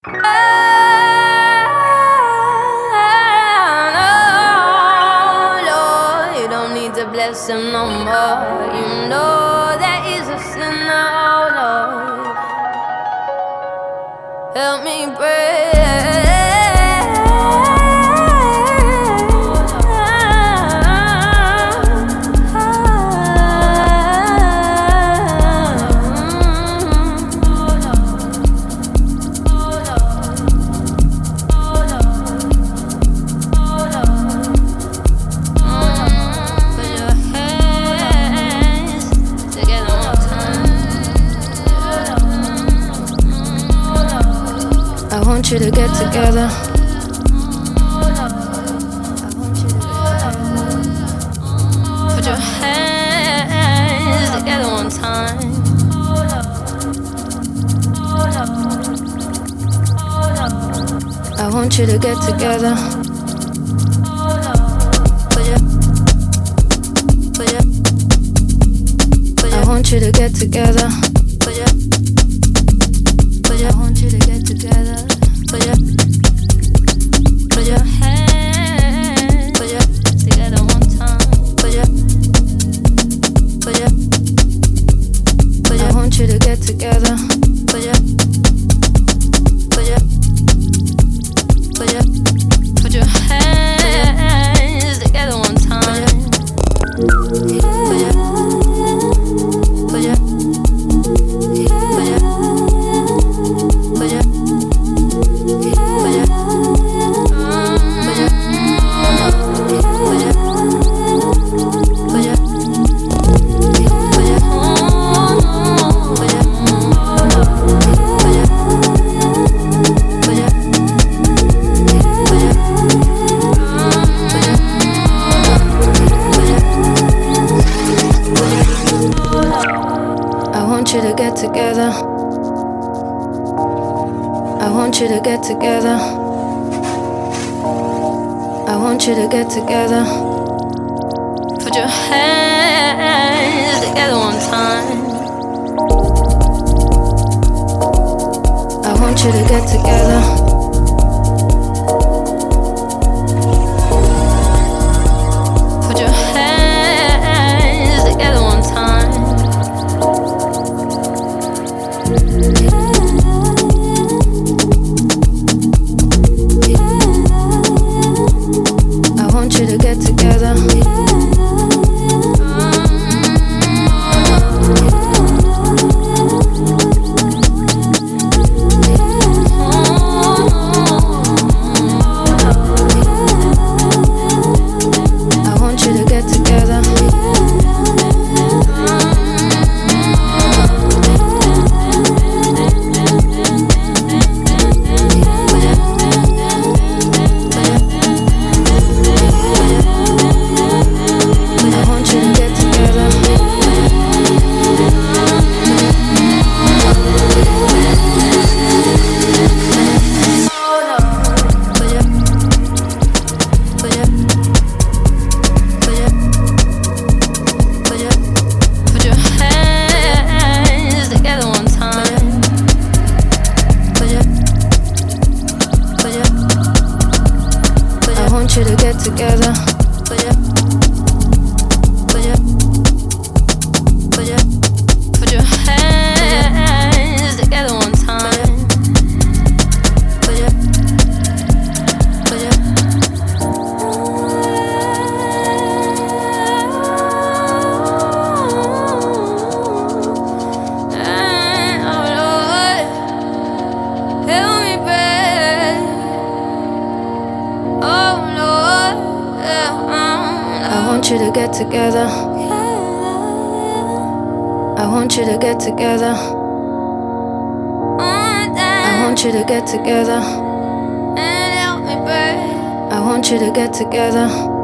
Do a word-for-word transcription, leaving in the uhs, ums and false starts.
To bless him no more. You know that he's a sinner, oh Lord. Help me pray. I want you to get together. Put your hands together one time. I want you to get together. Put your, put your, put your, I want you to get together. Put your, put your, I want you to get together. Put your, put your hands, put your together one time. Put your, put your, put your. I want you to get together. Put your, put your, put your, put your hands together one time. Put your, put your, put your, put your, put your. I want you to get together. I want you to get together. I want you to get together. Put your hands together one time. I want you to get together. Put your hands together one time. I want you to get together. I want you to get together. I want you to get together. Put your, put your, put your, put your hands together one time. Put your, put your, and oh Lord, help me pray. Oh Lord, yeah, I want you to get together. I want you to get together. I want you to get together. I want you to get together.